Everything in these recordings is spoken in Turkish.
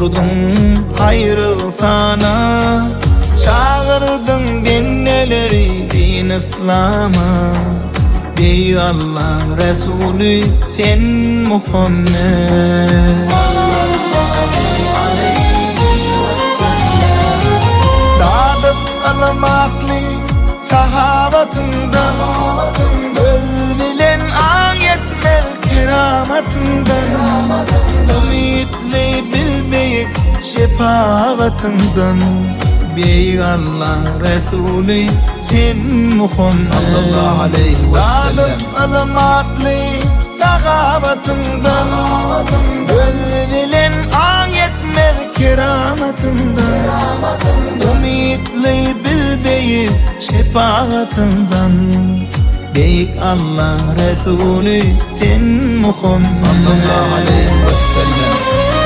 Doldurdun hayrı sana, çağırdın benneleri din İslam'a. Ey Allah Resulü sen Muhammed Dadıp alamaklı sahabatından, özbilen ayetler keramatından, ümitli bilmeyik şefaatından. Ey Allah Resulü sen Muhammed sallallahu aleyhi ve sellem alamatlı sahabatından, özbilen ayetler keramatından, ümitli bilmeyik şefaatından. Ey Allah Resulü sen Muhammed sallallahu aleyhi ve sellem.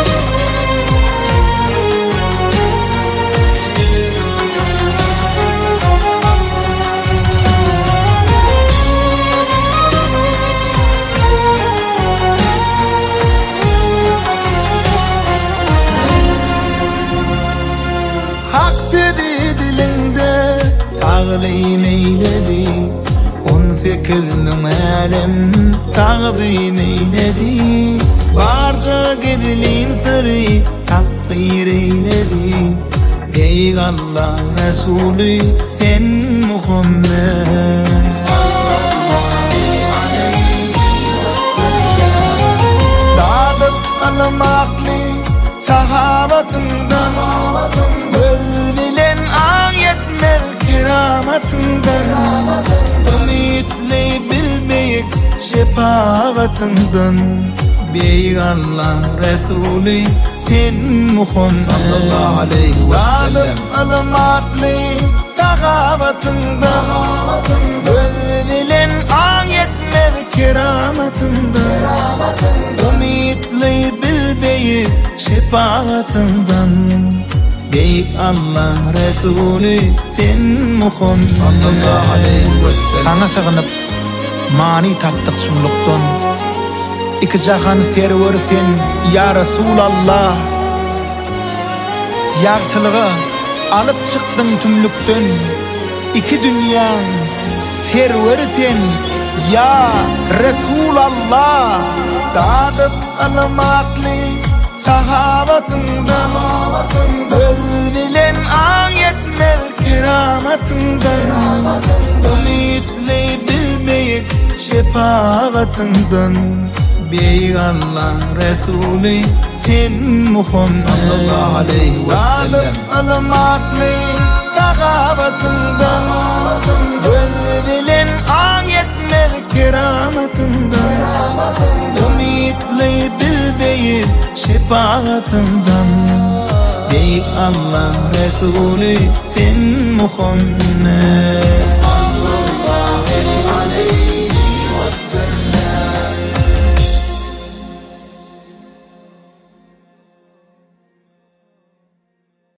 Tağlim eyledi, 18 min alem tağdim eyledi. Barca gidilin sırrı takdir eyledi. Ey Allah Resulü sen Muhammed Dadıp alamaklı sahabatından, özbilen ayetler keramatından, ümitli bilmeyik şefaatından. Ey Allah Resulü sen Muhammed sallallahu aleyhi ve sellem alamatlı sahabatından, özbilen ayetler keramatından, ümitli bilmeyik şefaatından. Ey Allah Resulü sen Muhammed sallallahu aleyhi ve sellem sana sığınıp mani taptık şunluktan. İki jahan server sen ya Resulallah, yartılığı alıp çıktın tümlükten. İki dünyan server sen ya Resulallah. Dadıp alamaklı sahabatından, özbilen ayetler keramatından, ümitli bilmeyik şefaatından. Ey Allah Resulü sen Muhammed sallallahu aleyhi ve sellem alamatlı sahabatından, özbilen ayetler keramatından, ümitli bilmeyik şefaatından. Ey Allah Resulü sen Muhammed